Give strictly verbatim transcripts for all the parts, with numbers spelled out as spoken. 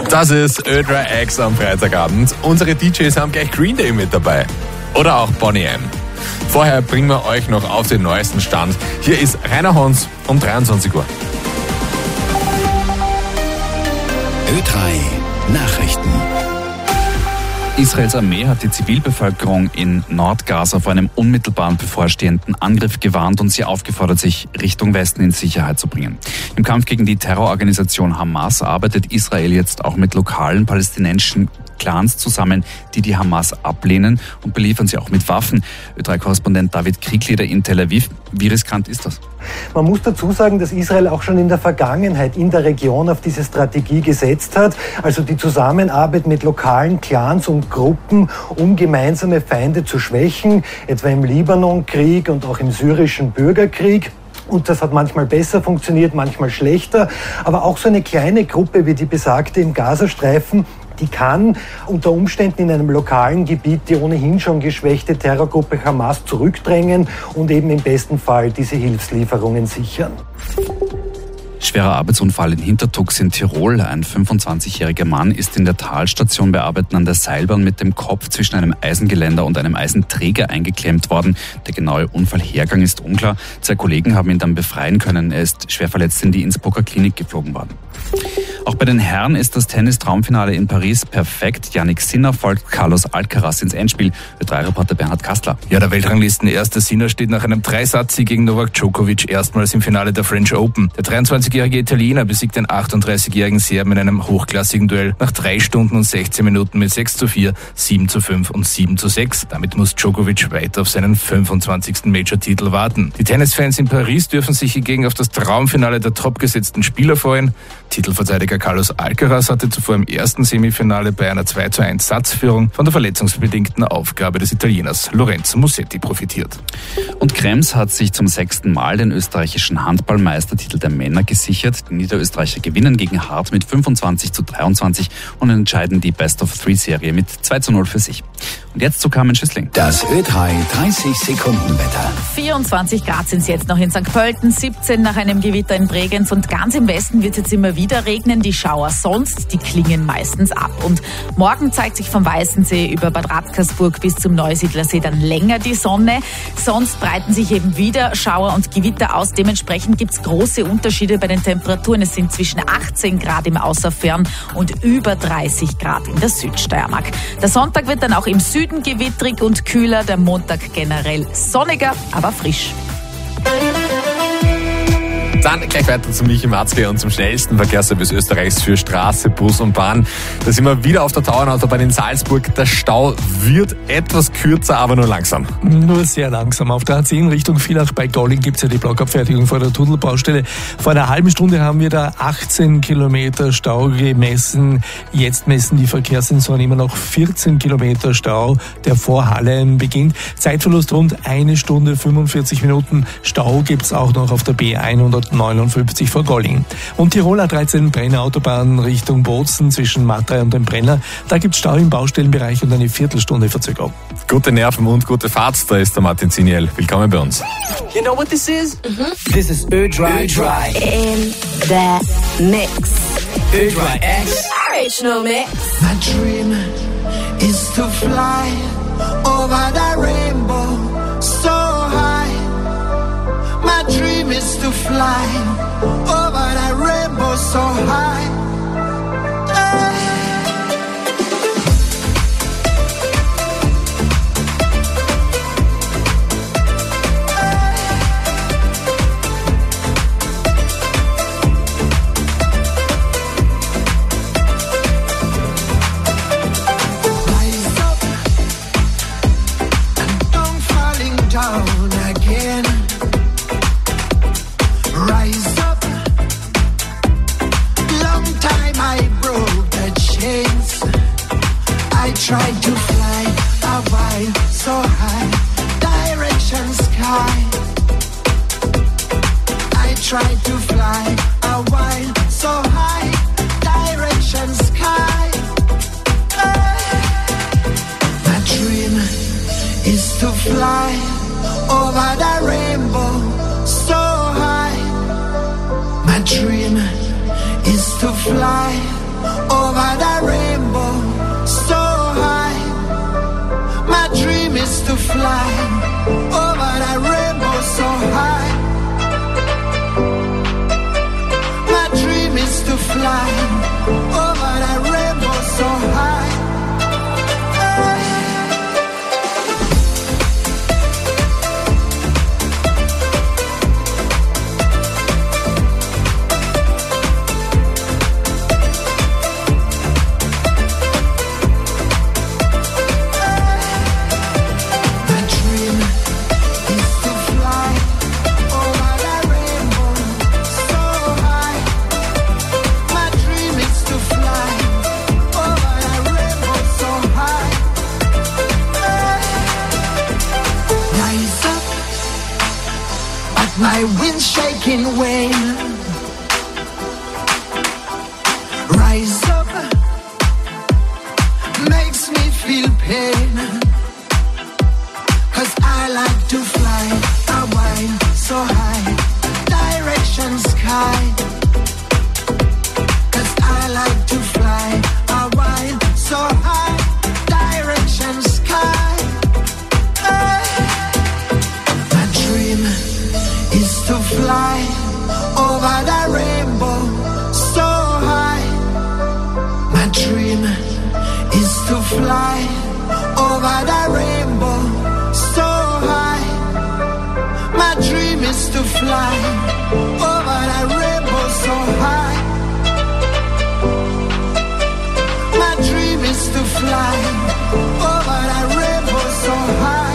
Das ist Ö drei X am Freitagabend. Unsere D Js haben gleich Green Day mit dabei. Oder auch Boney M. Vorher bringen wir euch noch auf den neuesten Stand. Hier ist Rainer Hons um dreiundzwanzig Uhr. Ö drei Nachrichten. Israels Armee hat die Zivilbevölkerung in Nordgaza vor einem unmittelbaren bevorstehenden Angriff gewarnt und sie aufgefordert, sich Richtung Westen in Sicherheit zu bringen. Im Kampf gegen die Terrororganisation Hamas arbeitet Israel jetzt auch mit lokalen palästinensischen Clans zusammen, die die Hamas ablehnen, und beliefern sie auch mit Waffen. Ö drei Korrespondent David Kriegleder in Tel Aviv. Wie riskant ist das? Man muss dazu sagen, dass Israel auch schon in der Vergangenheit in der Region auf diese Strategie gesetzt hat, also die Zusammenarbeit mit lokalen Clans und Gruppen, um gemeinsame Feinde zu schwächen, etwa im Libanon-Krieg und auch im syrischen Bürgerkrieg. Und das hat manchmal besser funktioniert, manchmal schlechter. Aber auch so eine kleine Gruppe wie die besagte im Gazastreifen, die kann unter Umständen in einem lokalen Gebiet die ohnehin schon geschwächte Terrorgruppe Hamas zurückdrängen und eben im besten Fall diese Hilfslieferungen sichern. Schwerer Arbeitsunfall in Hintertux in Tirol. Ein fünfundzwanzigjähriger Mann ist in der Talstation bei Arbeiten an der Seilbahn mit dem Kopf zwischen einem Eisengeländer und einem Eisenträger eingeklemmt worden. Der genaue Unfallhergang ist unklar. Zwei Kollegen haben ihn dann befreien können. Er ist schwer verletzt in die Innsbrucker Klinik geflogen worden. Auch bei den Herren ist das Tennis-Traumfinale in Paris perfekt. Yannick Sinner folgt Carlos Alcaraz ins Endspiel. Ö drei Reporter Bernhard Kastler. Ja, der Weltranglisten-Erste Sinner steht nach einem Dreisatz-Sieg gegen Novak Djokovic erstmals im Finale der French Open. Der dreiundzwanzigjährige Italiener besiegt den achtunddreißigjährigen Serben in einem hochklassigen Duell nach drei Stunden und sechzehn Minuten mit sechs zu vier, sieben zu fünf und sieben zu sechs. Damit muss Djokovic weiter auf seinen fünfundzwanzigsten Major-Titel warten. Die Tennisfans in Paris dürfen sich hingegen auf das Traumfinale der topgesetzten Spieler freuen. Titelverteidiger Carlos Alcaraz hatte zuvor im ersten Semifinale bei einer zwei zu eins Satzführung von der verletzungsbedingten Aufgabe des Italieners Lorenzo Musetti profitiert. Und Krems hat sich zum sechsten Mal den österreichischen Handballmeistertitel der Männer gesichert. Die Niederösterreicher gewinnen gegen Hart mit fünfundzwanzig zu dreiundzwanzig und entscheiden die Best-of-Three-Serie mit zwei zu null für sich. Und jetzt zu Carmen Schüssling. Das Ö drei dreißig Sekunden Wetter. vierundzwanzig Grad sind es jetzt noch in Sankt Pölten, siebzehn nach einem Gewitter in Bregenz und ganz im Westen wird es jetzt immer wieder regnen. Die Schauer sonst, die klingen meistens ab. Und morgen zeigt sich vom Weißensee über Bad Radkersburg bis zum Neusiedlersee dann länger die Sonne. Sonst breiten sich eben wieder Schauer und Gewitter aus. Dementsprechend gibt es große Unterschiede bei den Temperaturen. Es sind zwischen achtzehn Grad im Außerfern und über dreißig Grad in der Südsteiermark. Der Sonntag wird dann auch im Süden gewittrig und kühler. Der Montag generell sonniger, aber frisch. Dann gleich weiter zum Michi Matzke und zum schnellsten Verkehrsservice Österreichs für Straße, Bus und Bahn. Da sind wir wieder auf der Tauernautobahn in Salzburg. Der Stau wird etwas kürzer, aber nur langsam. Nur sehr langsam. Auf der A zehn Richtung Villach bei Golling gibt es ja die Blockabfertigung vor der Tunnelbaustelle. Vor einer halben Stunde haben wir da achtzehn Kilometer Stau gemessen. Jetzt messen die Verkehrssensoren immer noch vierzehn Kilometer Stau, der vor Hallein beginnt. Zeitverlust rund eine Stunde fünfundvierzig Minuten. Stau gibt es auch noch auf der B hundertneunundfünfzig vor Golling. Und Tirol A dreizehn Brenner Autobahn Richtung Bozen zwischen Matrei und dem Brenner. Da gibt es Stau im Baustellenbereich und eine Viertelstunde Verzögerung. Gute Nerven und gute Fahrt, da ist der Martin Ziniel. Willkommen bei uns. You know what this is? Mm-hmm. This is Ö drei. In the mix. Ö drei X. Original mix. My dream is to fly over the rainbow so high. My dream is to fly over the rainbow so high. Rise up and don't falling down again. Rise up. Long time I broke the chains. I tried to fly a while so high, direction sky. I tried to fly a while so high, direction sky. My dream is to fly over the rainbow so high. My dream is to fly over the fly over that rainbow so high. My wind shaking wing, rise up, makes me feel pain, 'cause I like to fly a while so high, direction sky, 'cause I like to fly a while so high, direction sky. Hey. My dream is to fly over the rainbow so high. My dream is to fly over the rainbow so high. My dream is to fly over the rainbow so high. My dream is to fly over the rainbow so high.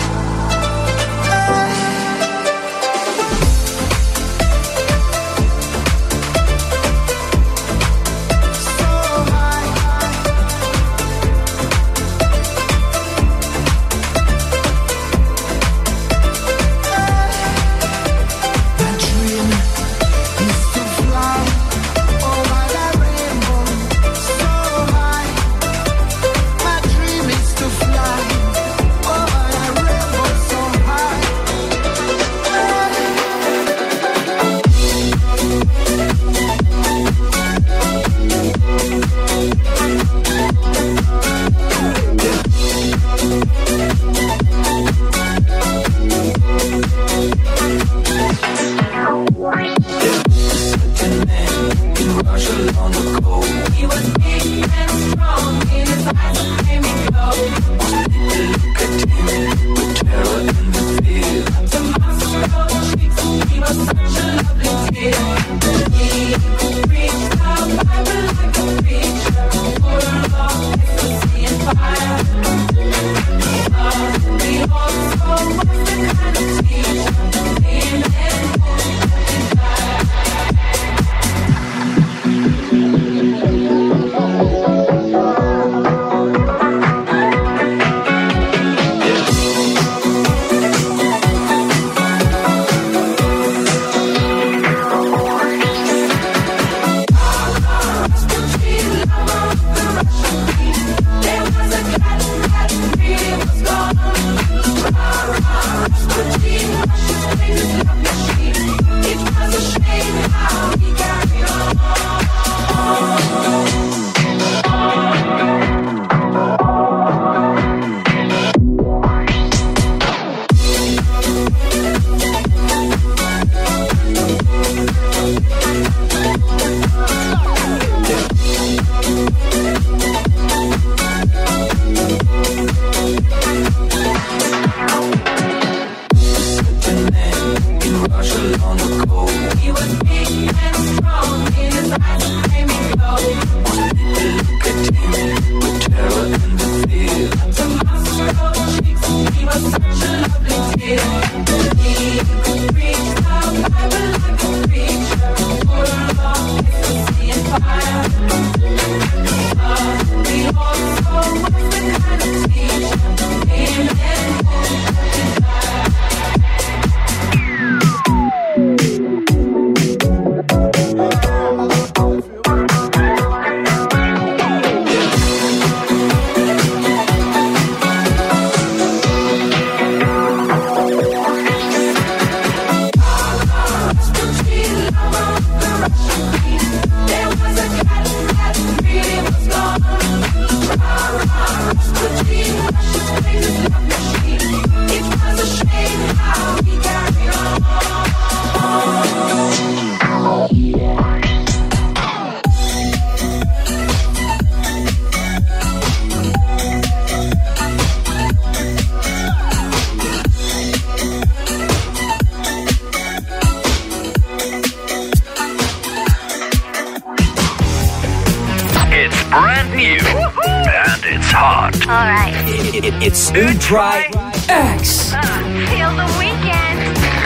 brand new. And it's hot. All right. It, it, it's Ö-Dry X. Uh, feel the weekend.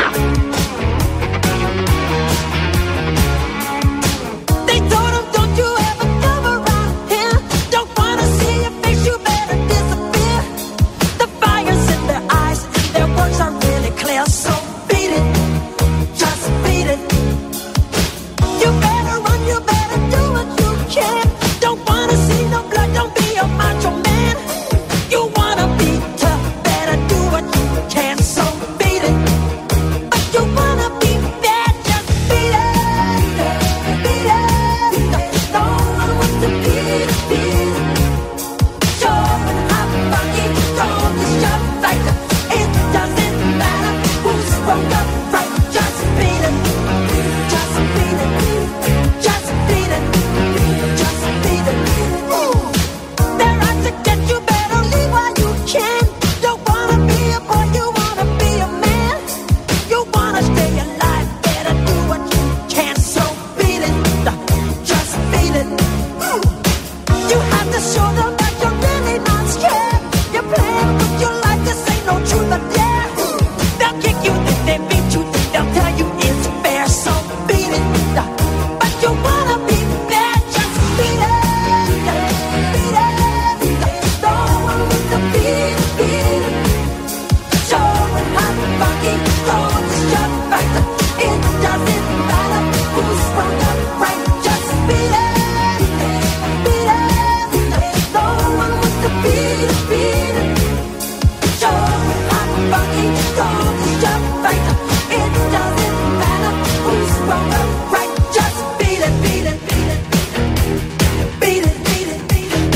They told him, don't you ever come around here. Don't wanna see your face, you better disappear. The fire's in their eyes, their words are really clear. So beat it, just beat it. You better run, you better do what you can. Don't wanna see no blood, don't be a macho man. You wanna be tough, better do what you can. So beat it, but you wanna be bad, just beat it, beat it. No one wants to beat it, beat it. Sure and hot, funky, strong as your fighter. It doesn't matter who's wrong or right, just beat it, just beat it, just beat it, just beat it. Ooh. They're out to get you, better leave while you can. Don't wanna be a boy, you wanna be a man. You wanna stay alive, better do what you can. So beat it, just beat it. Ooh. You have to show them that you're really not scared. You're playing with your life, this ain't no truth or dare. They'll kick you, then they beat you, then they'll tell you it's fair. So beat it, but you wanna be bad, just beat it, beat it. No one wants to beat it, beat it. Show it hot, funky, strong as your fighter. It doesn't matter who's wrong or right, just beat it, beat it. No one wants to beat it, beat it. Show it hot, funky, strong as your fighter. It doesn't matter who's wrong or right, just beat it, beat it, beat it. Beat it, beat it, beat it.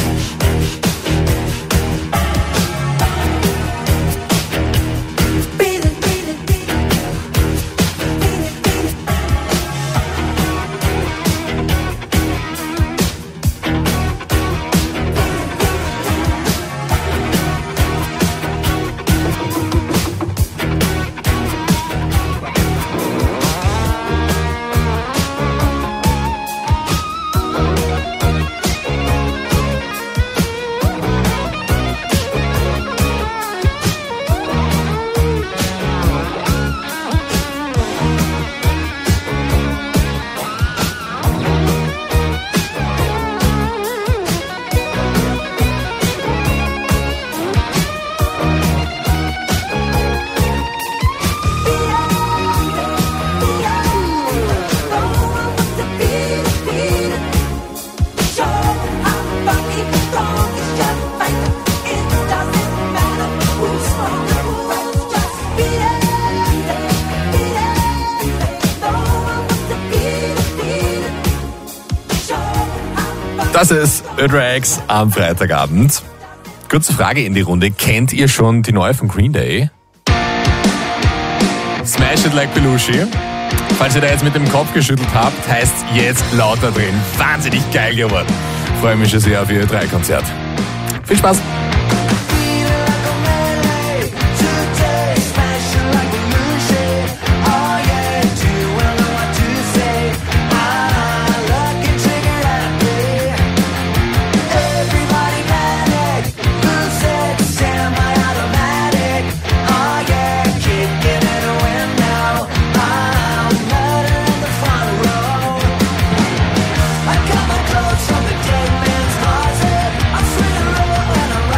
Beat it, beat it, beat it. Beat it, beat it. Das ist Ö-Dry X am Freitagabend. Kurze Frage in die Runde. Kennt ihr schon die neue von Green Day? Smash It Like Belushi. Falls ihr da jetzt mit dem Kopf geschüttelt habt, heißt jetzt lauter drin. Wahnsinnig geil geworden. Freue mich schon sehr auf ihr Ö-Dry Konzert. Viel Spaß! From the dead man's closet, I'm swinging low and I'm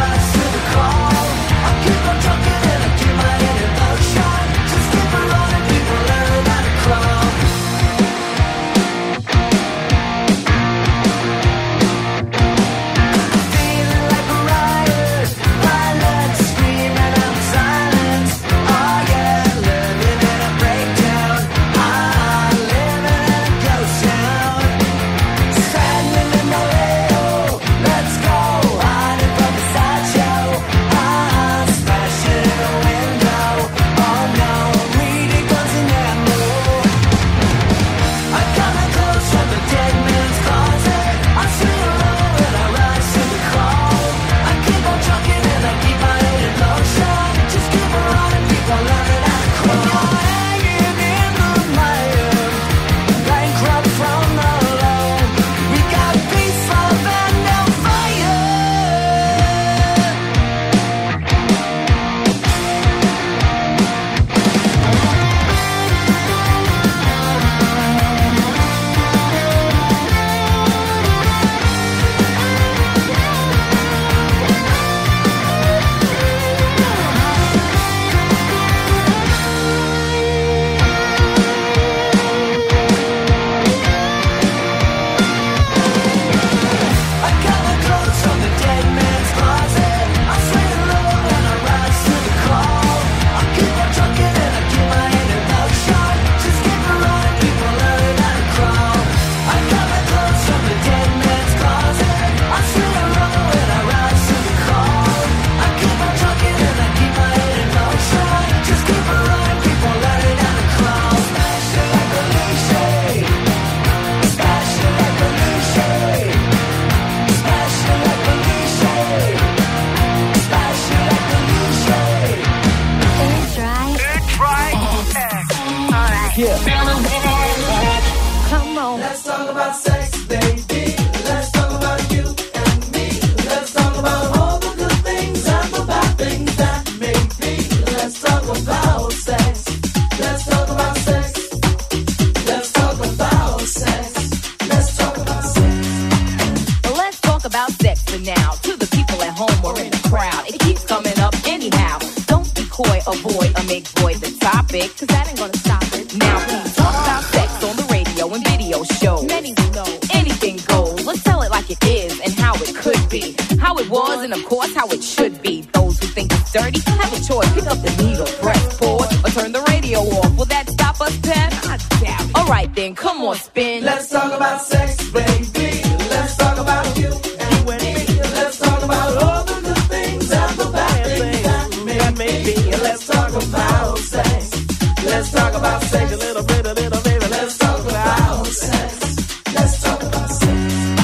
big boy the topic, cause that ain't gonna stop it. Now we talk about sex on the radio and video shows. Many will know anything goes. Let's tell it like it is and how it could be, how it was and of course how it should be. Those who think it's dirty have a choice. Pick up the needle, press pause, or turn the radio off. Will that stop us, Pep? I doubt it. Alright then, come on, spin. Let's talk about sex, baby. Let's talk about you and me. Let's talk about all the good things and the bad things that may be. Let's talk about sex. Let's talk about sex a little bit, a little baby. Let's talk about sex. Let's talk about sex.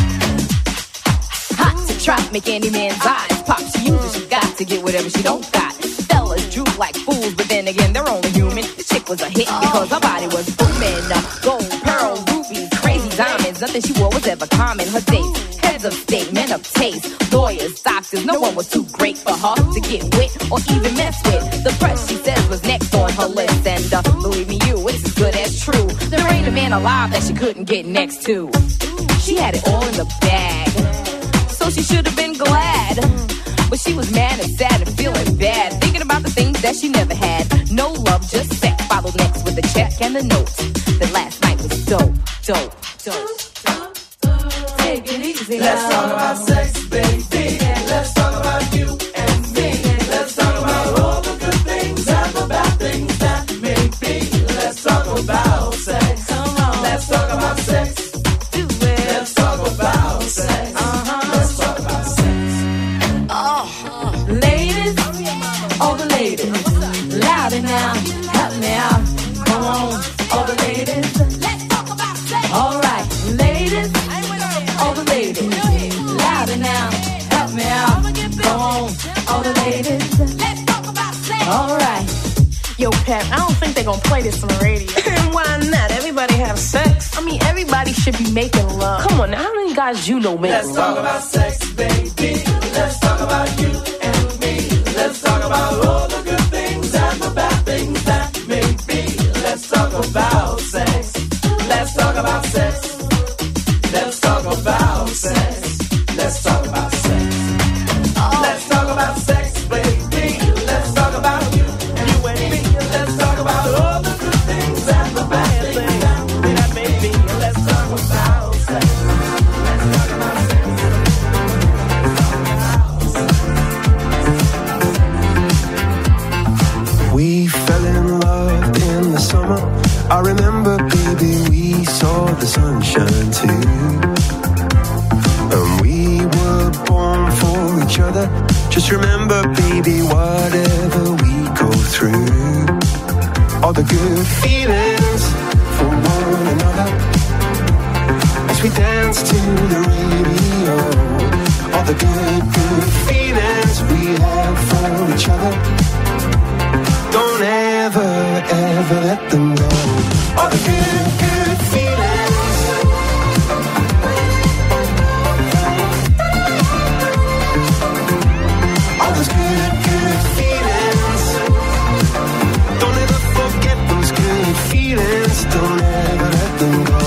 Hot to trap, make any man's eyes pop. She uses, she got to get whatever she don't got. Fellas droop like fools, but then again, they're only human. The chick was a hit because her body was booming. Gold, pearl, rubies, crazy diamonds. Nothing she wore was ever common. Her dates, heads of state, men of taste, lawyers, doctors. No one was too great for her to get with or even mess with. The press, she says, was next on her list. And uh, believe me, you, it's as good as true. There ain't a man alive that she couldn't get next to. She had it all in the bag, so she should have been glad. But she was mad and sad and feeling bad, thinking about the things that she never had. No love, just sex. Followed next with the check and the note. That last night was dope, dope, dope. Take it easy. Let's talk about sex, baby. Let's talk about you and me. Let's talk about all the good things and the bad things that may be. Let's talk about sex. Come on. Let's talk about sex. Do it. Let's talk about sex. Uh-huh. Let's talk about sex. Oh, ladies, all the ladies, louder now, help me out. Come on, all the ladies, let's talk about sex. All right, ladies, all the ladies, louder now, help me out. Come on, all the ladies, let's talk about sex. All right. Yo, Pep, I don't think they're gonna play this on the radio. Why not? Everybody have sex. I mean, everybody should be making love. Come on, now, how many guys you know make Let's love? talk about sex, baby. Let's talk about you and me. Let's talk about all the good things and the bad things that may be. Let's talk about sex. Let's talk about sex. Let's talk about sex. Let's talk about sex. Let's talk about sex, baby. Let's talk about you and you and me. Let's talk about all the good things and the bad things that may be. Let's talk about sex. Let's talk about sex. We fell in love in the summer. I remember, baby, we saw the sunshine too. And we were born for each other. Just remember, baby, whatever we go through, all the good feelings for one another, as we dance to the radio, all the good, good feelings we have for each other. Don't ever, ever let them go. All the good, good feelings. All those good, good feelings. Don't ever forget those good feelings. Don't ever let them go.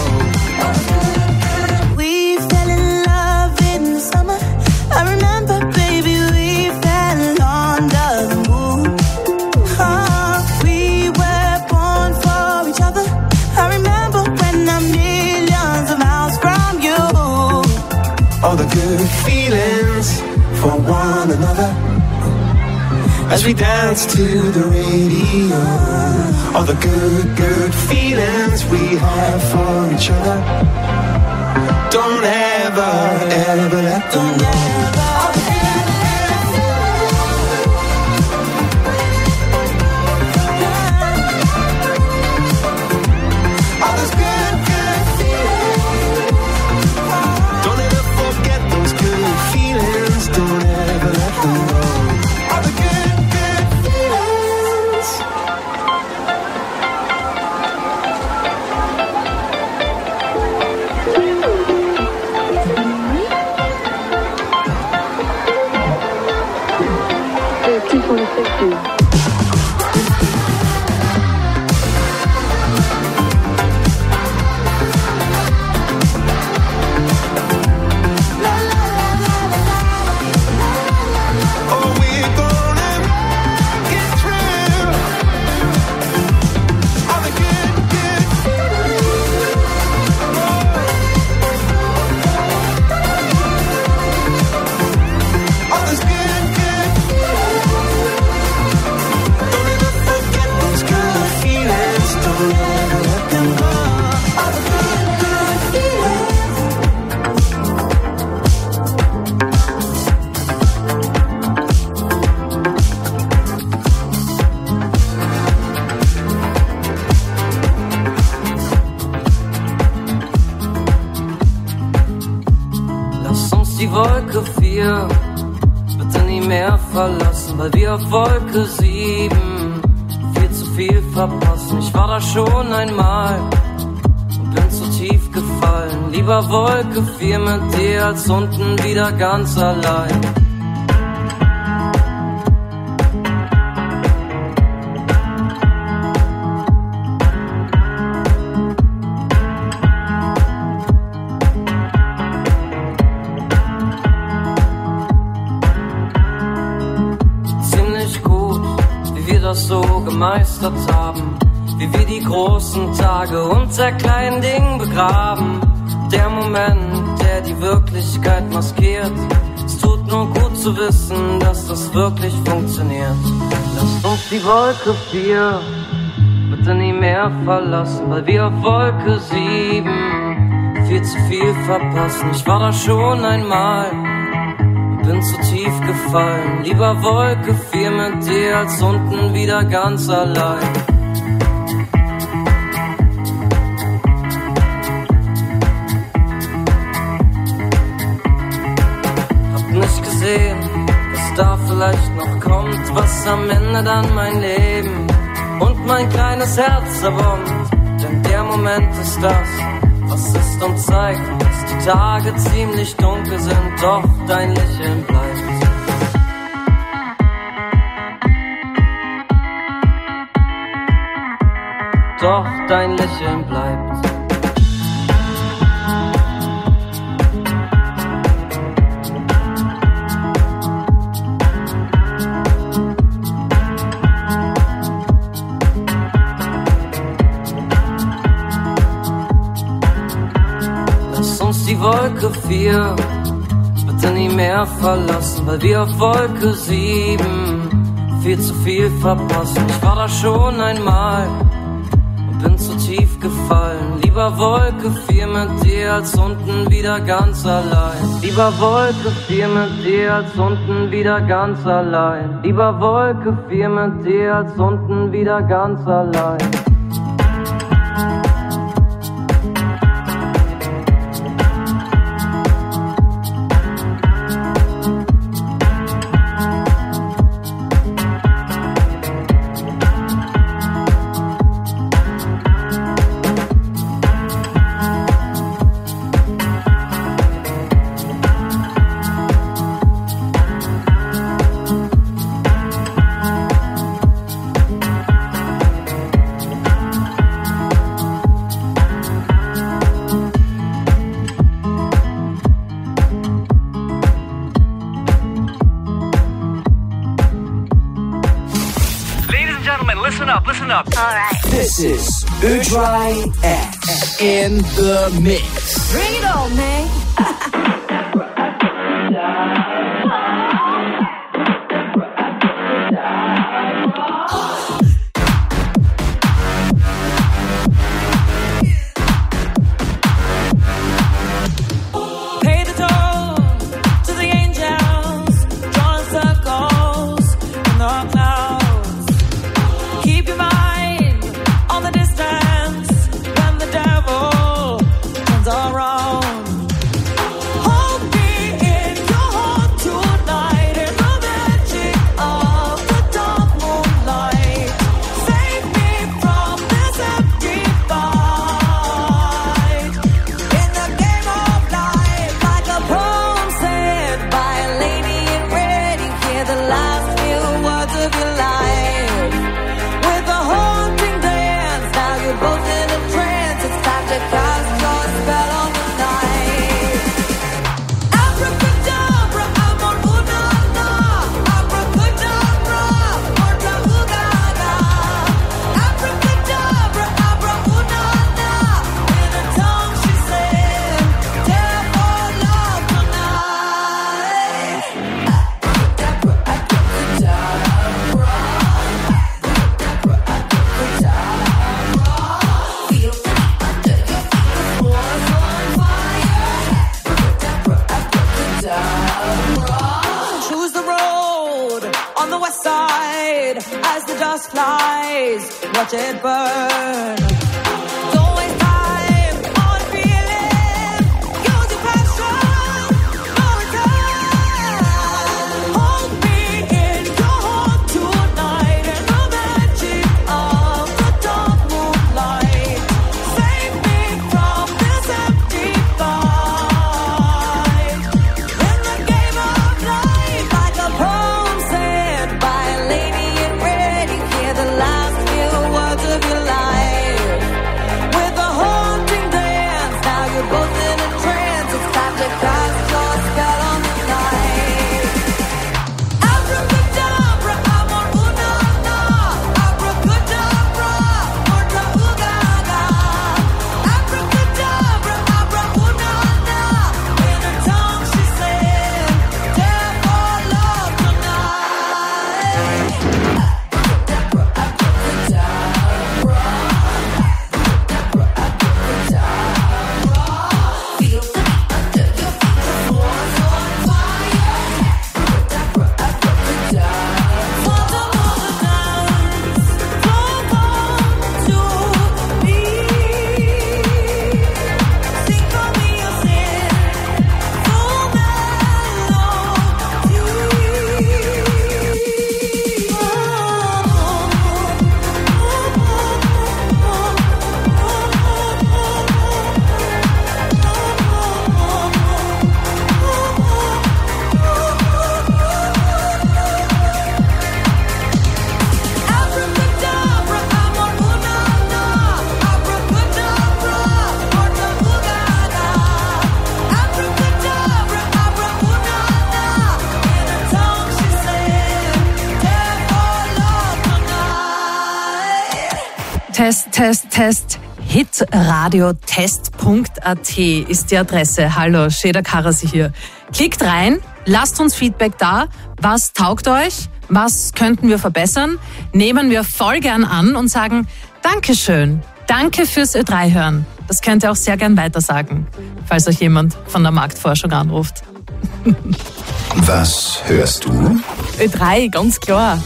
We fell in love in the summer. I remember, baby, we fell under the moon. Oh, we were born for each other. I remember when I'm millions of miles from you. All the good feelings for one another, as we dance to the radio. All the good, good feelings we have for each other. Don't ever, ever let them go. All those good, good feelings. Don't ever forget those good feelings. Don't ever let them go. All the good, good feelings. two forty-six. Oh, we're gonna make it through. Wolke vier, bitte nie mehr verlassen, weil wir auf Wolke sieben viel zu viel verpassen. Ich war da schon einmal und bin zu tief gefallen. Lieber Wolke vier mit dir als unten wieder ganz allein. So gemeistert haben, wie wir die großen Tage unter kleinen Dingen begraben. Der Moment, der die Wirklichkeit maskiert. Es tut nur gut zu wissen, dass das wirklich funktioniert. Lasst uns die Wolke vier bitte nie mehr verlassen, weil wir auf Wolke sieben viel zu viel verpassen. Ich war da schon einmal, bin zu tief gefallen. Lieber Wolke vier mit dir als unten wieder ganz allein. Hab nicht gesehen, was da vielleicht noch kommt, was am Ende dann mein Leben und mein kleines Herz zerbombt. Denn der Moment ist das, was ist und zeigt, dass die Tage ziemlich dunkel sind, doch dein Lächeln bleibt. Doch dein Lächeln bleibt. Die Wolke vier bitte nie mehr verlassen, weil wir auf Wolke sieben viel zu viel verpassen. Ich war da schon einmal und bin zu tief gefallen. Lieber Wolke vier mit dir als unten wieder ganz allein. Lieber Wolke vier mit dir als unten wieder ganz allein. Lieber Wolke vier mit dir als unten wieder ganz allein. This is Udry X in the mix. Bring it on, man. Watch it burn. Use your passion, no return. we're both in a trance. It's time to cast your spell on the night. Abracadabra, amor, una, na. Abracadabra, morta, ugaga. Abracadabra, abra, una, na. In her tongue she said, "Dare for love tonight." Test, Test, Test. hitradiotest punkt a t ist die Adresse. Hallo, Sheda Karasi hier. Klickt rein, lasst uns Feedback da. Was taugt euch? Was könnten wir verbessern? Nehmen wir voll gern an und sagen Dankeschön. Danke fürs Ö drei hören. Das könnt ihr auch sehr gern weitersagen, falls euch jemand von der Marktforschung anruft. Was hörst du? Ö drei, ganz klar.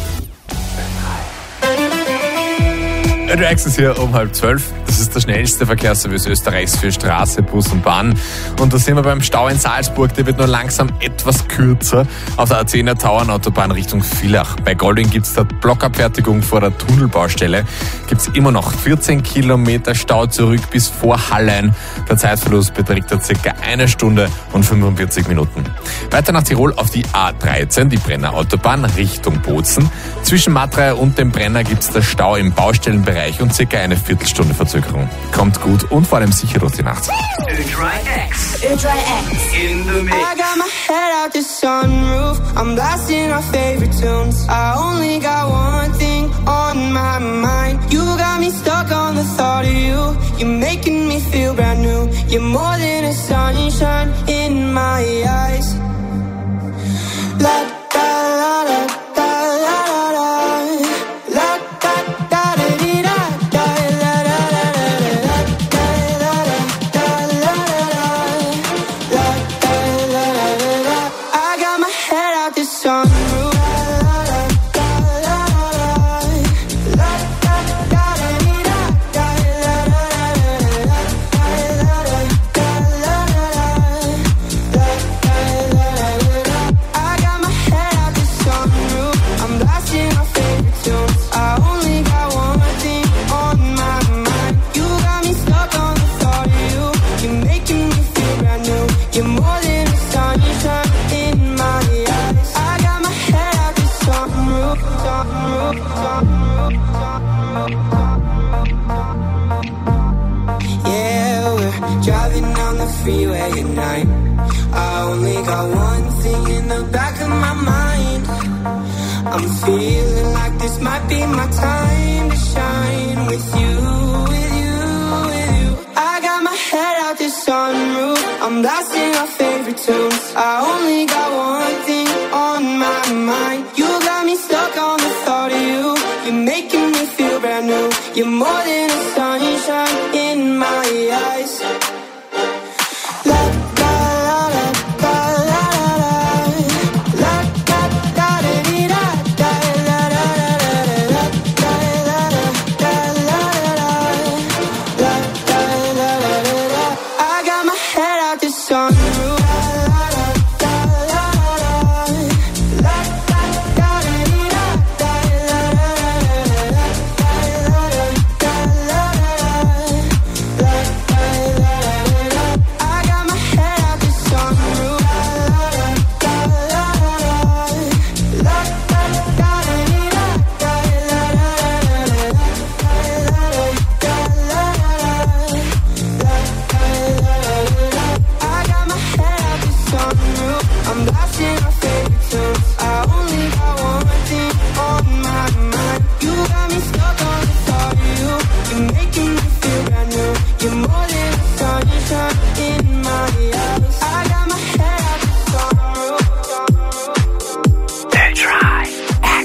Ö drei ist hier um halb zwölf. Das ist der schnellste Verkehrsservice Österreichs für Straße, Bus und Bahn. Und da sind wir beim Stau in Salzburg. Der wird nur langsam etwas kürzer. Auf der A zehner Tauernautobahn Richtung Villach. Bei Golding gibt es da Blockabfertigung vor der Tunnelbaustelle. Gibt es immer noch vierzehn Kilometer Stau zurück bis vor Hallein. Der Zeitverlust beträgt da circa eine Stunde und fünfundvierzig Minuten. Weiter nach Tirol auf die A dreizehn, die Brenner Autobahn Richtung Bozen. Zwischen Matrei und dem Brenner gibt es da Stau im Baustellenbereich und circa eine Viertelstunde Verzögerung. Kommt gut und vor allem sicher durch die Nacht. Ö drei X. Ö drei X. In the mix. I got my head out the sunroof. I'm blasting our favorite tunes. I only got one thing on my mind. You got me stuck on the thought of you. You're making me feel brand new. You're more than a sunshine in my eyes. La da la da da la da da. La da da da dee da da la da da da da da da la la da la da. I got my head out the sunroof. Driving down the freeway at night. I only got one thing in the back of my mind. I'm feeling like this might be my time to shine. With you, with you, with you. I got my head out the sunroof. I'm blasting our favorite tunes. I only got one thing on my mind. You got me stuck on the thought of you. You're making me feel brand new. You're more than a sunshine in my eyes. morning sunshine in my eyes. I got my head out the sunroof. They'll try X.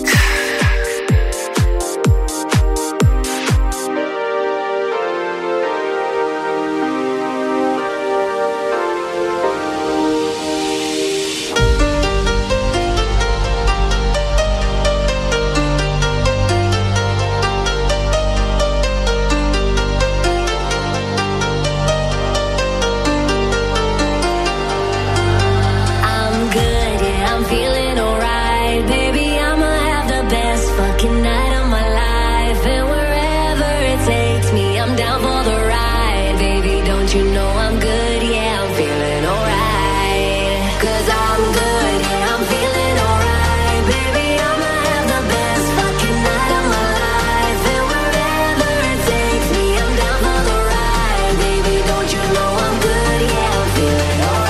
I'm good, yeah, I'm feeling alright. Baby, I'ma have the best fucking night of my life. And wherever it takes me, I'm down for the ride. Baby, don't you know I'm good, yeah, I'm feeling alright. Cause I'm good, yeah, I'm feeling alright. Baby, I'ma have the best fucking night of my life. And wherever it takes me, I'm down for the ride. Baby, don't you know I'm good, yeah, I'm feeling alright.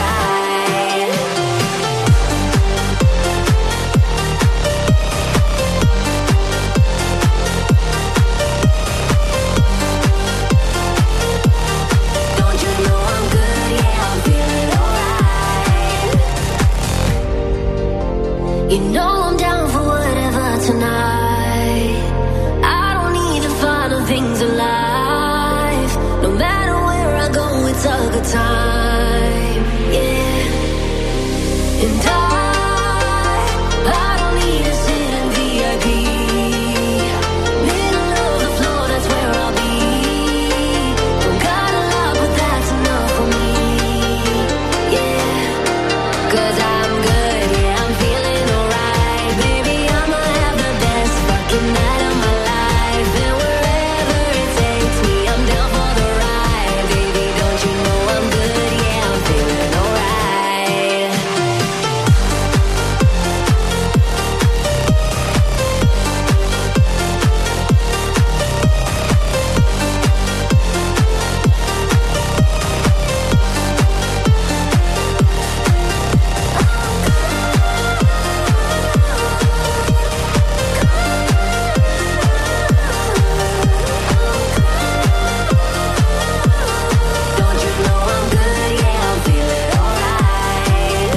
Don't you know I'm good? Yeah, I'm feeling alright. You know I'm down for whatever tonight. I don't need the final things in life. No matter where I go, it's a good time. Yeah. And I, I don't need to sit in V I P. Middle of the floor, that's where I'll be. Don't got a lot, but that's enough for me. Yeah. Cause I'm good, yeah, I'm feeling alright. Baby, I'ma have the best fucking night of my life. And wherever it takes me, I'm down for the ride. Baby, don't you know I'm good, yeah, I'm feeling alright. Don't you know I'm good, yeah, I'm feeling alright.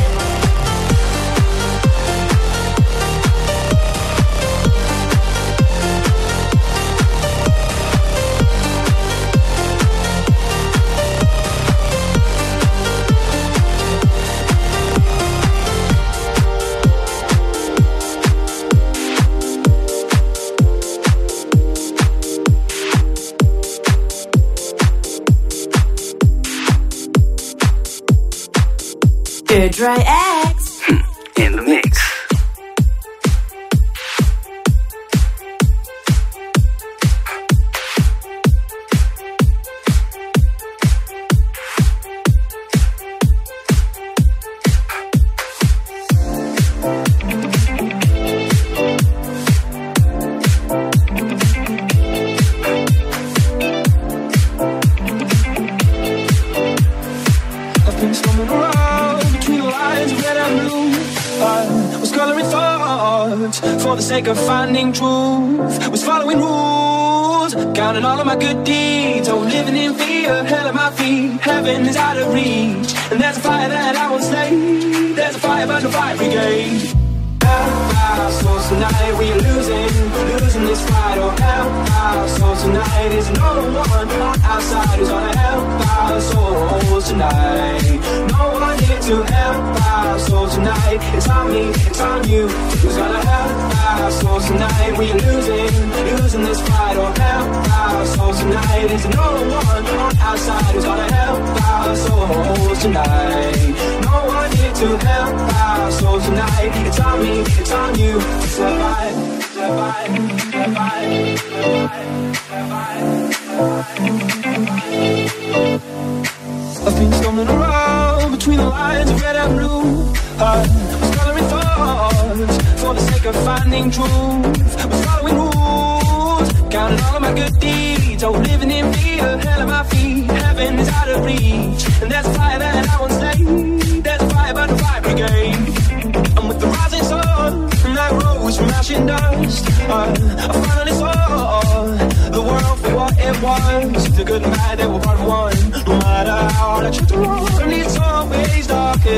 Good Dry X. In the mix. I've been swimming around between the lines of red and blue. I was coloring thoughts for the sake of finding truth. Was following rules, counting all of my good deeds. Oh, living in fear, hell at my feet. Heaven is out of reach, and there's a fire that I won't slay. There's a fire but no fire brigade. Help our souls tonight, we are losing, losing this fight. Oh, help our souls tonight. Is no one on our side who's gonna help our souls tonight. No one here to help our souls tonight. It's on me, it's on you. Who's gonna help our souls tonight? We are losing, losing this fight. Oh, help our souls tonight. Is no one on our side who's gonna help our souls tonight. No one here to help our souls tonight. It's on me, it's on you. Survive, survive, survive, survive, survive. I've been stumbling around between the lines of red and blue. I was coloring thoughts for the sake of finding truth. Was following rules, counting all of my good deeds. Oh, living in fear, hell at my feet. Heaven is out of reach, and there's a fire that I won't slay. There's a fire but no fire brigade. I'm with the rising sun, and I rose from ashing dust. I, I finally saw the world for what it was. The good and bad, they were part of one.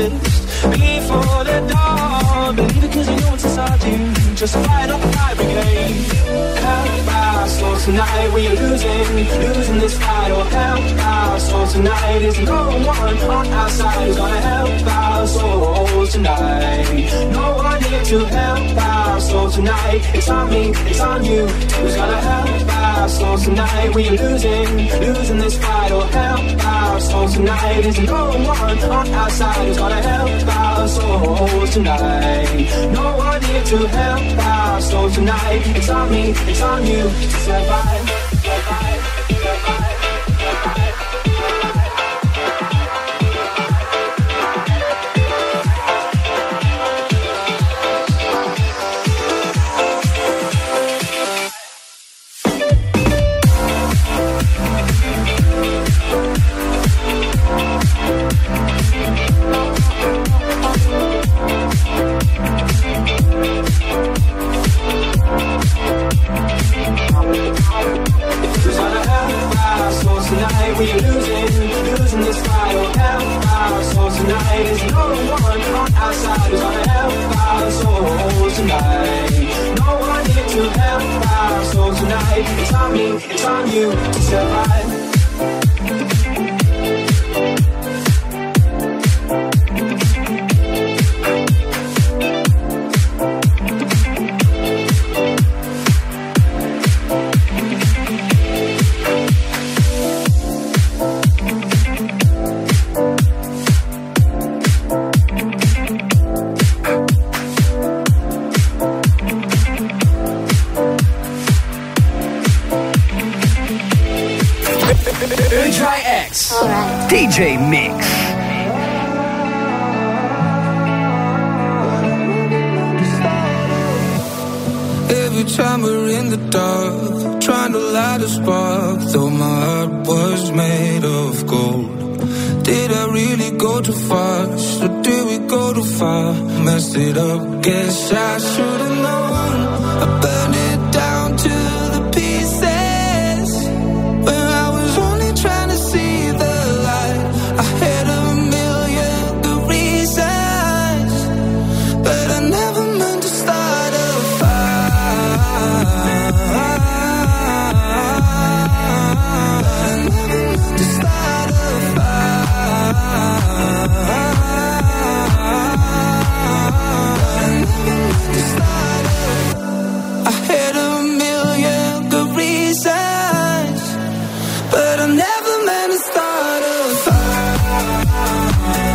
forest. Before the dawn, believe it cause you know it's inside you. Just fight up the fire brigade. Help our souls tonight, we are losing, losing this fight. Oh, help our souls tonight. Is no one on our side who's gonna help our souls tonight. No one here to help our souls tonight. It's on me, it's on you. Who's gonna help our souls tonight? We are losing, losing this fight. Oh, help our souls tonight. Is no one on our side who's gonna help our souls tonight. No one here to help our souls tonight. It's on me, it's on you to survive, survive, survive, survive. We are losing, losing this fight. Oh, help our souls tonight. There's no one on our side who's gonna help our souls tonight. No one here to help our souls tonight. It's on me, it's on you to survive. D J Mix. Every time we're in the dark, trying to light a spark, though my heart was made of gold. Did I really go too fast, or did we go too far? Messed it up, guess I should've known. I burned it down to the pieces, when I was only trying to see the light. I had a million good reasons, but I never meant to start a fire. I never meant to start a fire. I never meant to start a. I had a million good reasons, but I never meant to start a fire.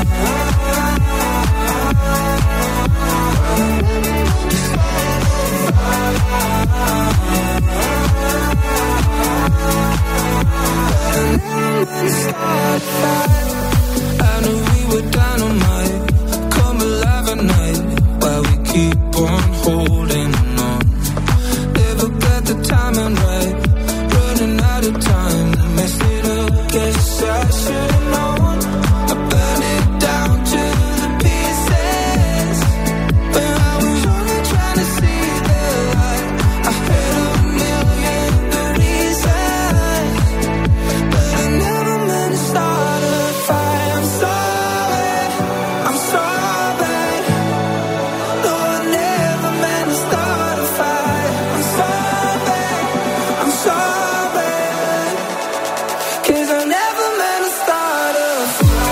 I knew we were dynamite, come alive at night, while we keep on holding on. Never got the timing right, running out of time, messed it up, guess I should've known. I burned it down to the pieces, when I was only trying to see the light. I had a million good reasons, but I never meant to start a fight. I'm sorry, I'm sorry. No, I never meant to start a fight. I'm sorry, I'm sorry, 'cause I never meant to start a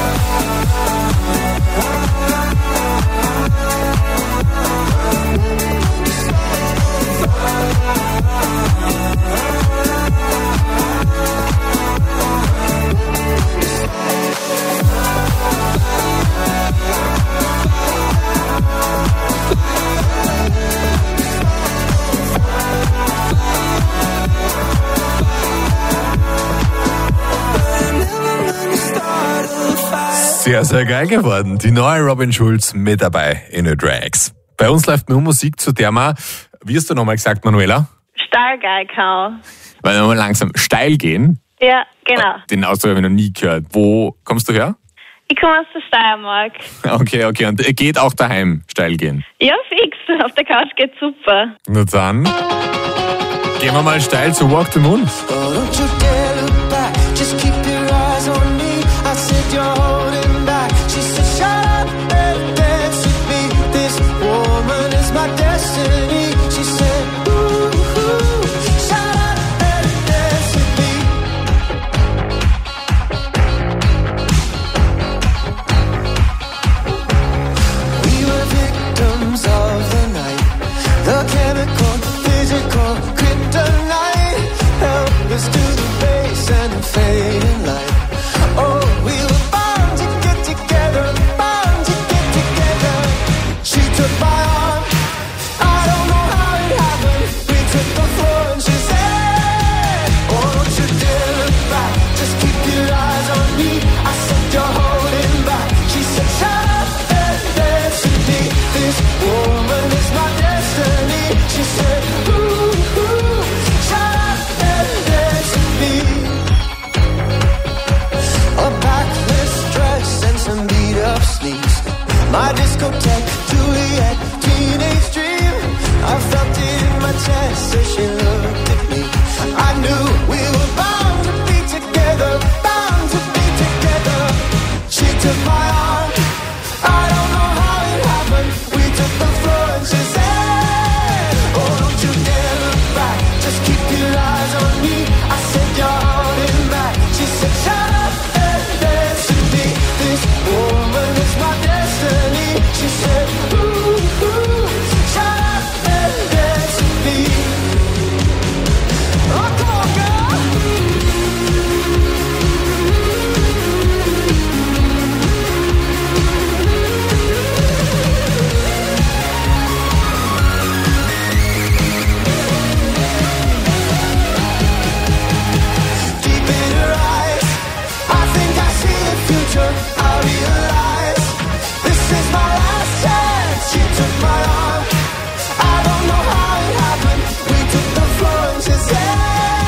Sehr, sehr geil geworden. Die neue Robin Schulz mit dabei in A Drags. Bei uns läuft nur Musik, zu der man, wie hast du nochmal gesagt, Manuela? Steil geil kann. Weil wir mal langsam steil gehen. Ja, genau. Den Ausdruck habe ich noch nie gehört. Wo kommst du her? Ich komme aus der Steiermark. Okay, okay. Und geht auch daheim steil gehen? Ja, fix. Auf der Couch geht's super. Na dann, gehen wir mal steil zu Walk the Moon. Oh, don't you dare look back, just keep your eyes on me. I said you're holding back. She said shut up. discotheque, Juliet, teenage dream. I felt it in my chest as she looked at me. I knew we were bound to be together, bound to be together. She took my arm, I don't know how it happened. We took the floor and she said, oh, don't you dare look back, just keep your eyes on me. I said, you're holding back. She said, shut up and dance with me. This woman is my destiny. She said, ooh, ooh, shut up and dance with me. Oh, come on, girl. Deep in her eyes, I think I see the future. I realize this is my last chance. She took my arm, I don't know how it happened. We took the floor and she said,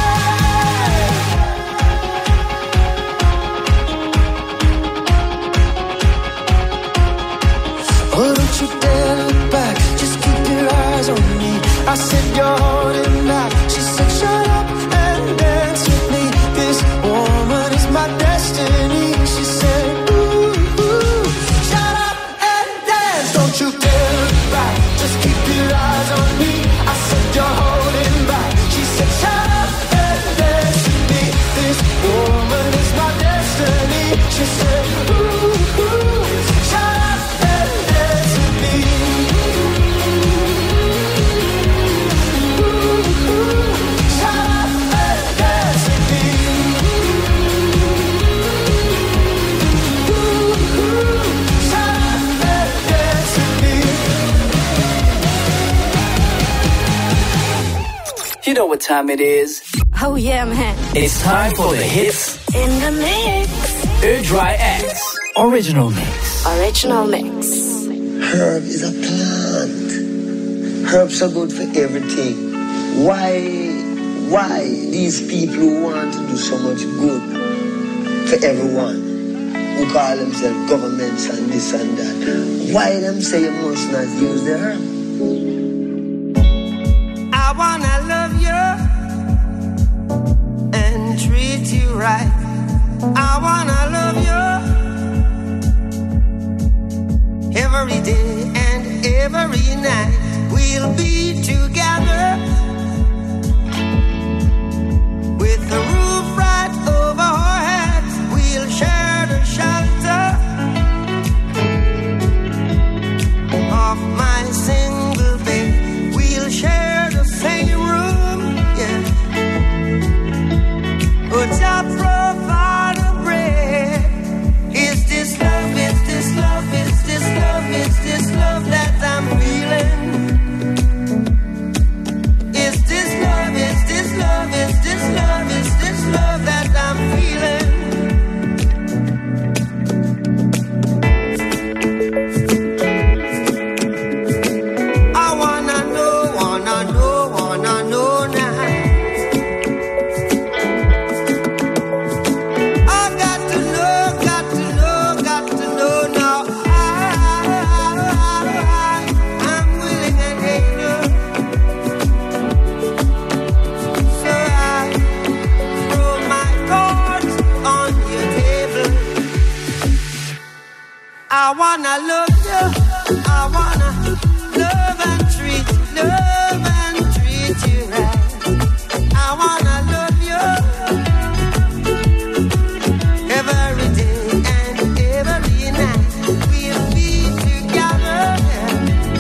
oh, don't you dare look back, just keep your eyes on me. I said, you're holding back. She said, shut up and dance with me. This woman is my destiny. She said, ooh, ooh, shut up and dance. Don't you dare look back, just keep your eyes on me. I said, you're holding back. She said, shut up and dance with me. This woman is my destiny. She said, ooh, ooh, shut up and dance with me. Ooh, ooh, shut up and dance with me. Ooh, ooh, shut up and dance with me. You know what time it is. Oh yeah, man. It's time for the hits In the mix. Dry X Original Mix. Original mix. Herb is a plant. Herbs are good for everything. Why, why these people who want to do so much good for everyone, who call themselves governments and this and that, why them say you must not use the herb? I wanna love you and treat you right. I wanna love you every day and every night. We'll be together with the roof right over our heads. We'll share the shelter of my single bed. We'll share the same room, yeah. But I provide a bread. Is this love, is this love, is this love, is this love that I'm feeling? Is this love, is this love, is this love, is this love that I'm feeling? I wanna know, wanna know, wanna know now. I've got to know, got to know, got to know now. I, I'm willing and able. So I throw my cards on your table. I wanna love you. I wanna love and treat, love and treat you right. I wanna love you every day and every night. We'll be together, yeah,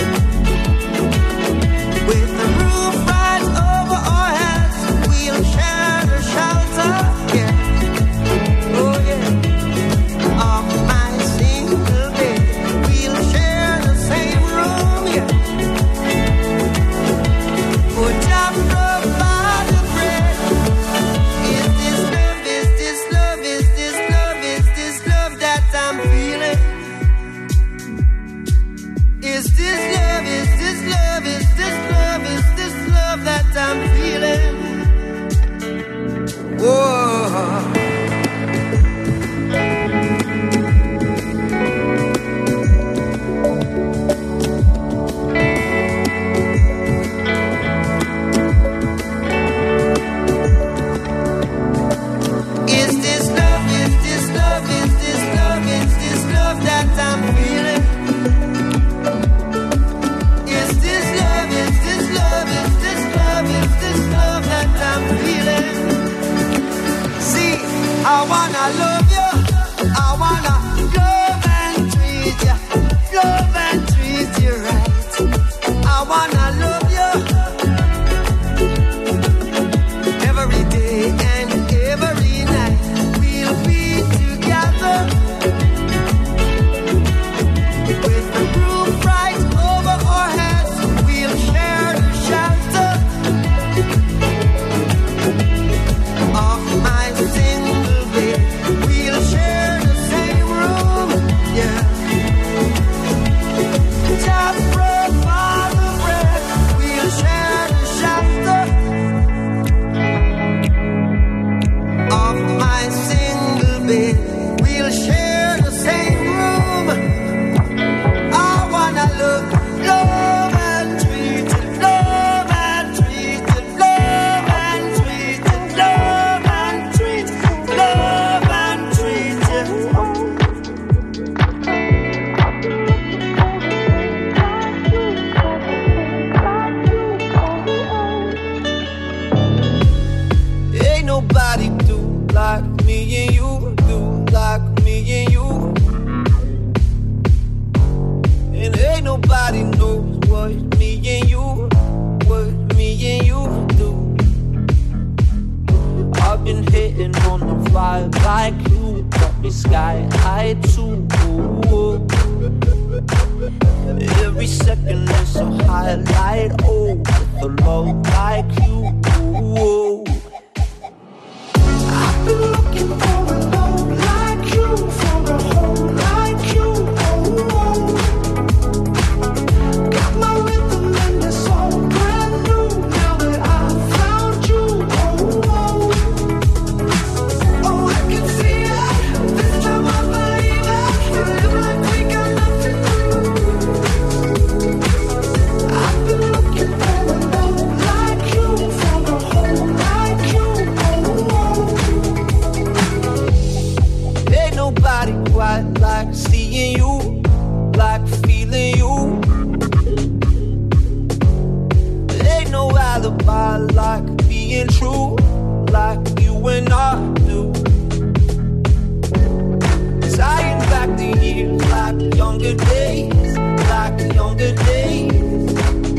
with the roof right over our heads. We'll share the shelter, yeah, oh yeah, of my single bed. We'll share the same room, yeah. Would I provide the bread? Is this love, is this love, is this love, is this love that I'm feeling? Is this love, is this love, is this love, is this love that I'm feeling? Whoa. vibe like you got me sky high too. Every second is a highlight. Oh, with a love like you. I've been looking for a love like you, for a home like you. Oh, got my rhythm and it's all brand new. Now that I found you. Oh, oh, I can see it. This time I believe it. You live like we got nothing to lose. I've been looking for a love like you, for a home like you. Oh, ain't nobody quite like seeing you, like feeling you. Ain't no alibi like being true, like you and I do. Tying back the years like younger days, like younger days.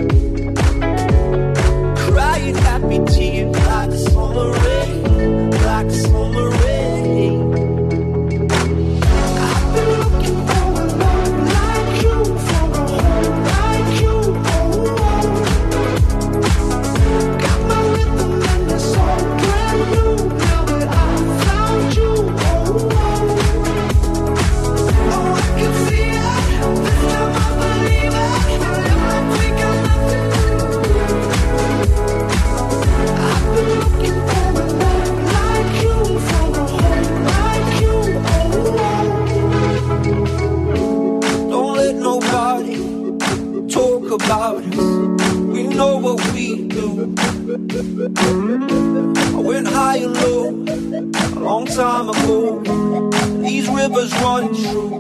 Crying happy tears like summer rain, like summer rain. I've been looking for a love like you, for a home like you. Oh, got my rhythm and it's all brand new. Now that I found you. Oh, oh, I can see it. This time I believe it. You live like we got nothing to lose. I've been looking for a love like you, for a home like you. Oh, don't let nobody talk about us. We know what we do. I went high and low a long time ago. These rivers run true.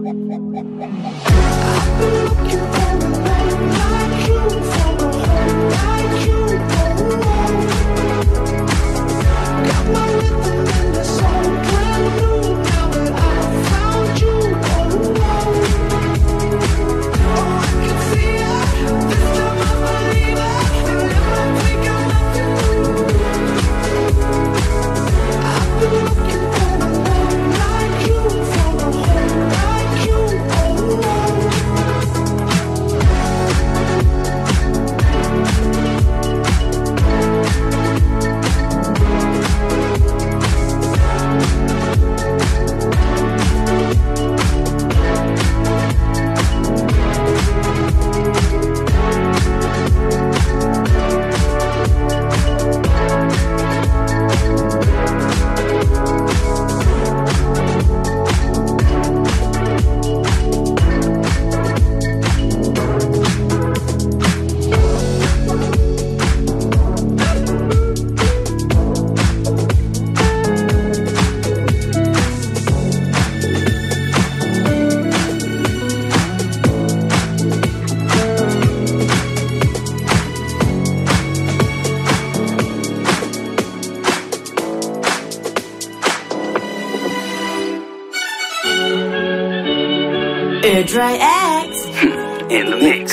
I've been looking for a love like you, for a home like you. Got my rhythm and it's all brand new. Now that I found you. Oh, I can see it. This time I believe it. You live like we got nothing to lose. I've been looking for a love like you, for a home like you. Air Dry X in the mix.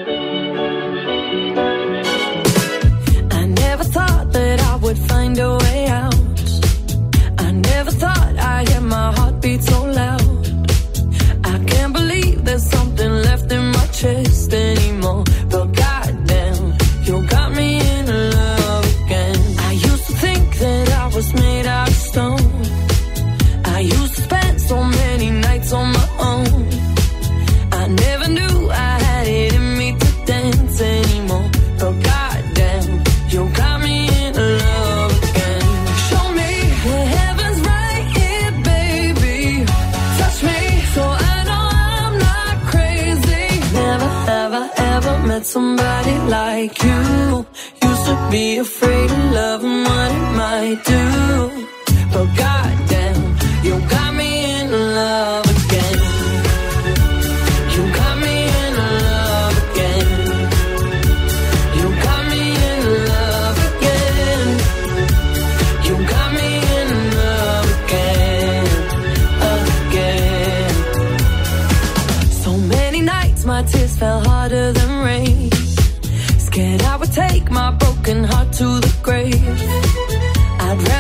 I never thought that I would find a way out. I never thought I'd hear my heartbeat so loud. I can't believe there's something left in my chest anymore. But goddamn, you got me in love again. I used to think that I was made out of stone. I used to spend so many nights on my own. I never knew I had it in me to dance anymore. But goddamn, you got me in love again. Show me the heaven's right here, baby. Touch me so I know I'm not crazy. Never, ever, ever met somebody like you. Used to be afraid of love and what it might do. But goddamn, you got me in love again. You got me in love again. You got me in love again. You got me in love again, again. So many nights my tears fell harder than rain. Scared I would take my broken heart to the grave. I'd rather die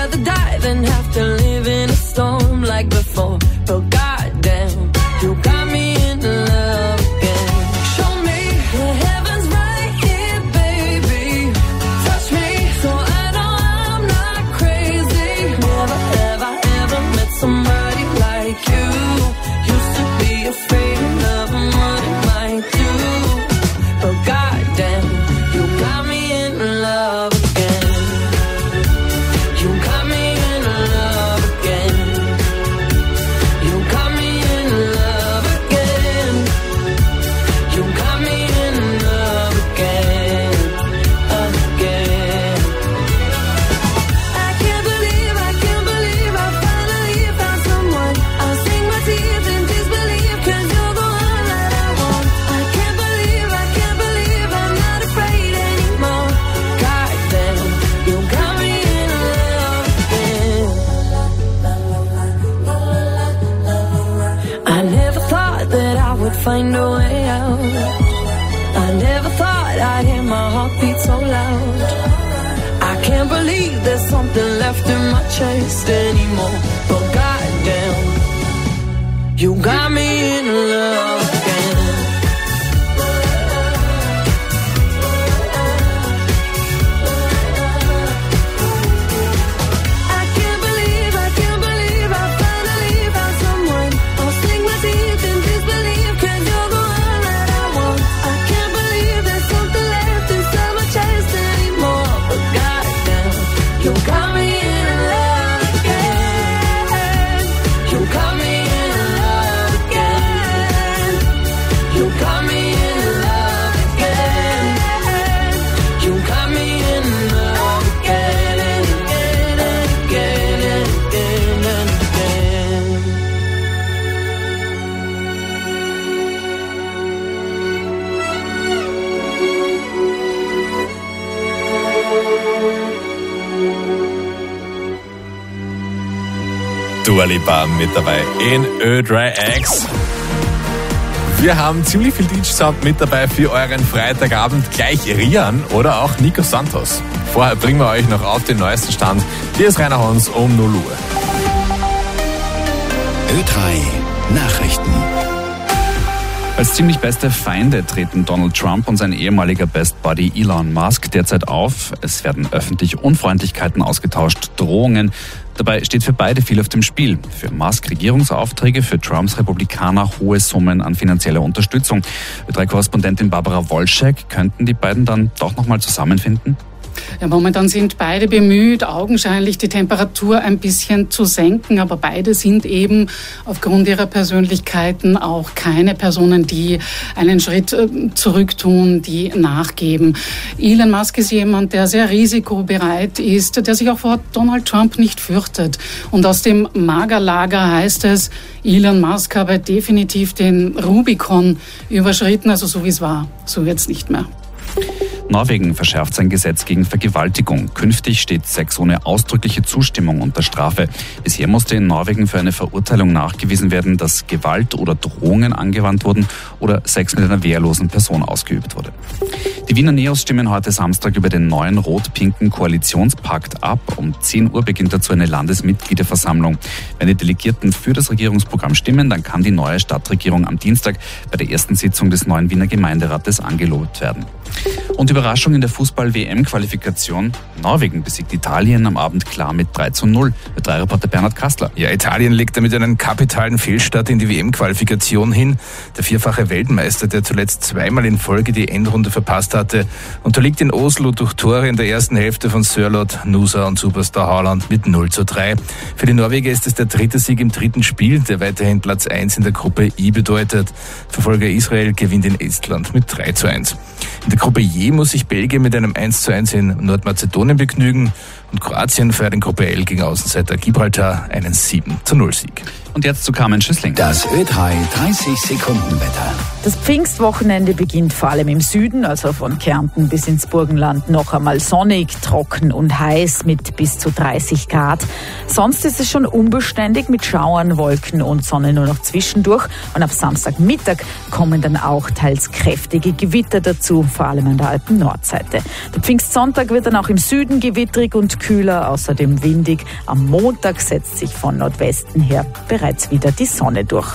than have to live in a storm like before. But goddamn, you got me in love again. Show me the heavens right here, baby. Touch me so I know I'm not crazy. Never have I ever met somebody like you. Used to be afraid of love and what it might do. But goddamn, you got me in love again. You got me in love again. You got me in love again. You got me in love again, again. I can't believe, I can't believe I finally found someone. I'll sing my tears in disbelief, 'cause you're the one that I want. I can't believe, I can't believe I'm not afraid anymore. Goddamn, you got me in love again. I never thought that I would find a way out. I never thought I'd hear my heartbeat so loud. I can't believe there's something left in my chest anymore. But goddamn, you got me in love again. I can't believe, I can't believe I finally found someone. I'll sing my teeth in disbelief, 'cause you're the one that I want. I can't believe there's something left inside my chest anymore. But goddamn, you got me in love again. You got me in love again. You got me in love again. You got me in love again and again and again and again and again. Dua Lipa mit dabei in Ö drei X. Wir haben ziemlich viel D J-Sound mit dabei für euren Freitagabend. Gleich Rian oder auch Nico Santos. Vorher bringen wir euch noch auf den neuesten Stand. Hier ist Rainer Hons um null Uhr. Ö drei Nachrichten. Als ziemlich beste Feinde treten Donald Trump und sein ehemaliger Best Buddy Elon Musk derzeit auf. Es werden öffentlich Unfreundlichkeiten ausgetauscht, Drohungen. Dabei steht für beide viel auf dem Spiel. Für Musk Regierungsaufträge, für Trumps Republikaner hohe Summen an finanzieller Unterstützung. Ö drei Korrespondentin Barbara Wolschek, könnten die beiden dann doch nochmal zusammenfinden? Ja, momentan sind beide bemüht, augenscheinlich die Temperatur ein bisschen zu senken, aber beide sind eben aufgrund ihrer Persönlichkeiten auch keine Personen, die einen Schritt zurück tun, die nachgeben. Elon Musk ist jemand, der sehr risikobereit ist, der sich auch vor Donald Trump nicht fürchtet. Und aus dem Magerlager heißt es, Elon Musk habe definitiv den Rubikon überschritten, also so wie es war, so wird es nicht mehr. Norwegen verschärft sein Gesetz gegen Vergewaltigung. Künftig steht Sex ohne ausdrückliche Zustimmung unter Strafe. Bisher musste in Norwegen für eine Verurteilung nachgewiesen werden, dass Gewalt oder Drohungen angewandt wurden oder Sex mit einer wehrlosen Person ausgeübt wurde. Die Wiener Neos stimmen heute Samstag über den neuen rot-pinken Koalitionspakt ab. Um zehn Uhr beginnt dazu eine Landesmitgliederversammlung. Wenn die Delegierten für das Regierungsprogramm stimmen, dann kann die neue Stadtregierung am Dienstag bei der ersten Sitzung des neuen Wiener Gemeinderates angelobt werden. Und Überraschung in der Fußball-W M-Qualifikation. Norwegen besiegt Italien am Abend klar mit drei zu null. Ö drei Reporter Bernhard Kastler. Ja, Italien legt damit einen kapitalen Fehlstart in die W M-Qualifikation hin. Der vierfache Weltmeister, der zuletzt zweimal in Folge die Endrunde verpasst hatte, unterliegt in Oslo durch Tore in der ersten Hälfte von Sørloth, Nusa und Superstar Haaland mit null zu drei. Für die Norweger ist es der dritte Sieg im dritten Spiel, der weiterhin Platz eins in der Gruppe I bedeutet. Verfolger Israel gewinnt in Estland mit drei zu eins. In der Gruppe J muss sich Belgien mit einem eins zu eins in Nordmazedonien begnügen und Kroatien feiert in Gruppe L gegen Außenseiter Gibraltar einen sieben zu null Sieg. Und jetzt zu Carmen Schüssling. Das Ö drei dreißig Sekunden Wetter. Das Pfingstwochenende beginnt vor allem im Süden, also von Kärnten bis ins Burgenland, noch einmal sonnig, trocken und heiß mit bis zu dreißig Grad. Sonst ist es schon unbeständig mit Schauern, Wolken und Sonne nur noch zwischendurch. Und ab Samstagmittag kommen dann auch teils kräftige Gewitter dazu, vor allem an der Alpen-Nordseite. Der Pfingstsonntag wird dann auch im Süden gewittrig und und kühler, außerdem windig. Am Montag setzt sich von Nordwesten her bereits wieder die Sonne durch.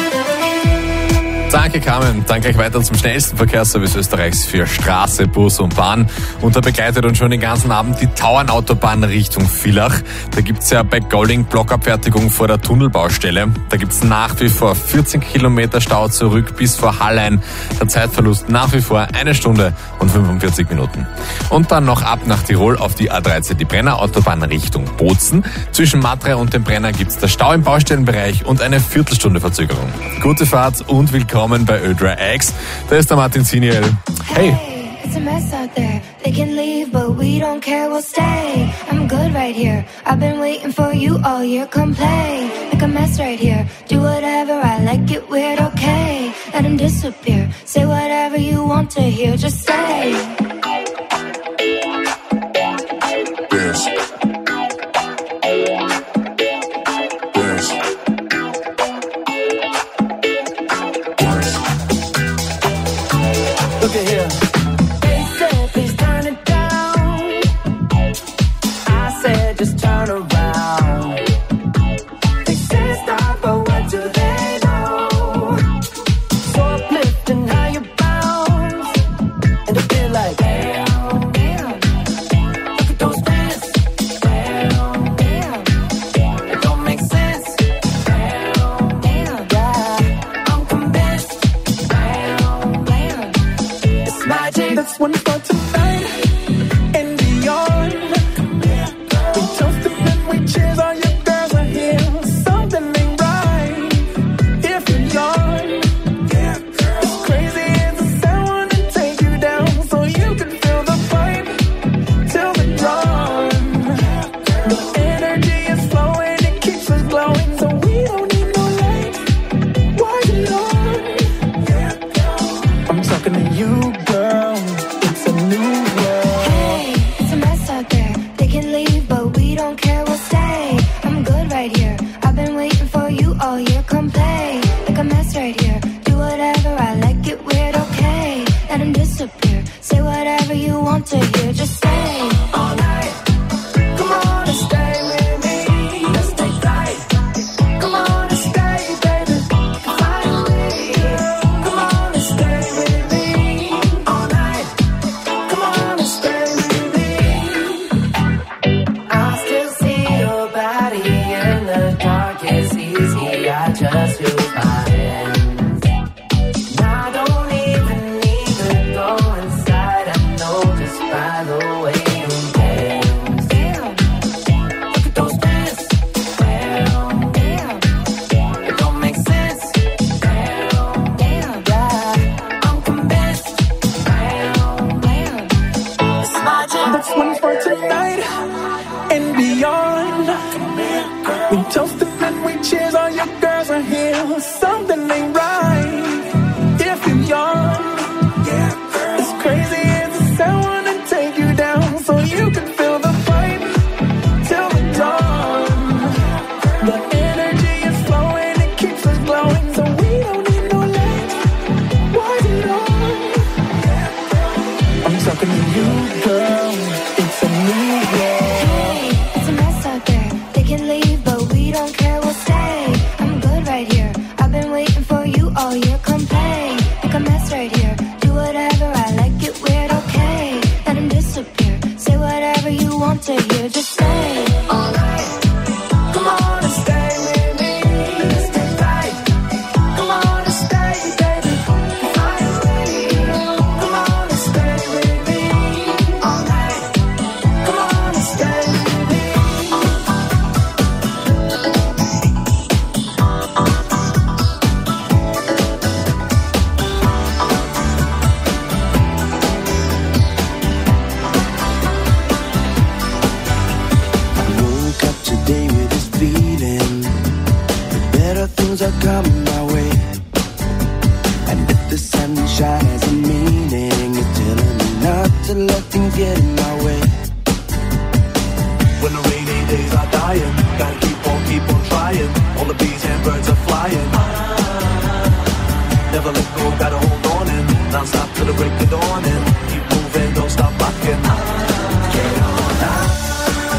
Danke, Carmen. Dann gleich weiter zum schnellsten Verkehrsservice Österreichs für Straße, Bus und Bahn. Und da begleitet uns schon den ganzen Abend die Tauernautobahn Richtung Villach. Da gibt's ja bei Golling Blockabfertigung vor der Tunnelbaustelle. Da gibt's nach wie vor vierzehn Kilometer Stau zurück bis vor Hallein. Der Zeitverlust nach wie vor eine Stunde und fünfundvierzig Minuten. Und dann noch ab nach Tirol auf die A dreizehn, die Brenner-Autobahn Richtung Bozen. Zwischen Matre und dem Brenner gibt's der Stau im Baustellenbereich und eine Viertelstunde Verzögerung. Gute Fahrt und willkommen bei Ö drei X. Da ist der Martin Siniel. Hey! It's a mess out there. They can leave, but we don't care, we'll stay. I'm good right here. I've been waiting for you all year. Come play. Make a mess right here. Do whatever, I like it weird, okay. Let him disappear. Say whatever you want to hear, just say. Dance. Look at here. They said please turn it down. I said just turn around. They say stop, but what do they know? So uplifting how you bounce, and I feel like damn, damn. Look at those dance, damn, damn. It don't make sense, damn, damn. Yeah, I'm convinced, damn, damn. It's magic. That's one for tonight and beyond. We toasted and we cheers. All your girls are here. Something ain't right if you're young. It's crazy as the sound wanna take you down, so you can feel the vibe till the dawn. The energy is flowing, it keeps us glowing, so we don't need no lights. Why you on? I'm talking to you, girl. It's a new world. Hey, it's a mess out there. They can leave, but we don't care, we'll stay. I'm good right here. I've been waiting for you all year. Come play. Make a mess right here. Do whatever, I like it weird, okay. Let him disappear. Say whatever you want to hear, just say. All night. Come on and stay with me. Let's stay tight. Come on and stay, baby. Finally. Come on and stay with me. All night. Come on and stay with me. I still see your body in the dark. It's easy. I just use my hands. I don't even need to go inside. I know just by the way you dance. Damn. Look at those dance. Damn. Damn. It don't make sense. Damn. Damn. Yeah. I'm convinced. Damn. Damn. It's magic. That's one for tonight and beyond. We toast and we cheers. All your girls are here. Something ain't right if you're young. It's crazy as the sound wanna take you down, so you can feel the vibe till the dawn. The energy is flowing, it keeps us glowing, so we don't need no lights. Why is it on? I'm talking to you, girl. It's a new world. Hey, it's a mess out there. They can leave, but we don't care, we'll stay. I'm good right here. I've been waiting for you all year. Come play. Make a mess right here. Do whatever, I like it weird, okay. Let him disappear. Say whatever you want to hear, just say. All night. Come on and stay with me. Let's stay tight. Come on and stay, baby. Finally. Come on and stay with me. All night. Come on and stay with me. Woke up today with this feeling that better things are coming my way. And if the sunshine has a meaning, it's telling me not to let things get in my way. When the rainy days are dying, gotta keep on, keep on trying. All the bees and birds are flying. Never let go, gotta hold on and non-stop till the break of dawn and keep moving, don't stop rocking. Get on up.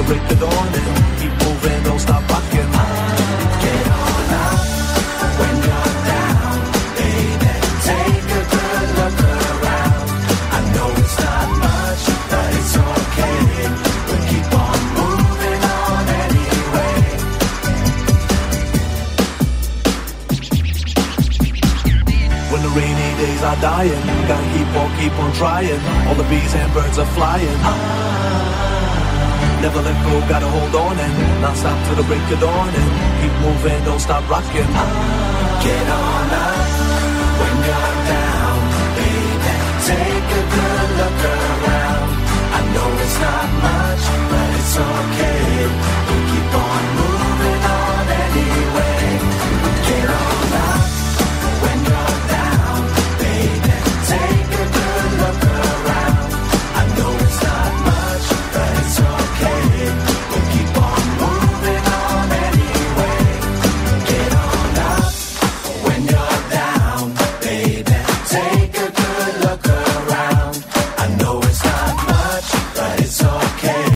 break of dawn and keep moving, don't stop rocking. Get on up when you're down, baby. Take a good look around. I know it's not much, but it's okay. We'll keep on moving on anyway. When the rainy days are dying, gotta keep on, keep on trying. All the bees and birds are flying. Never let go, gotta hold on and not stop till the break of dawn and keep moving, don't stop rocking. Get on up when you're down, baby. Take a good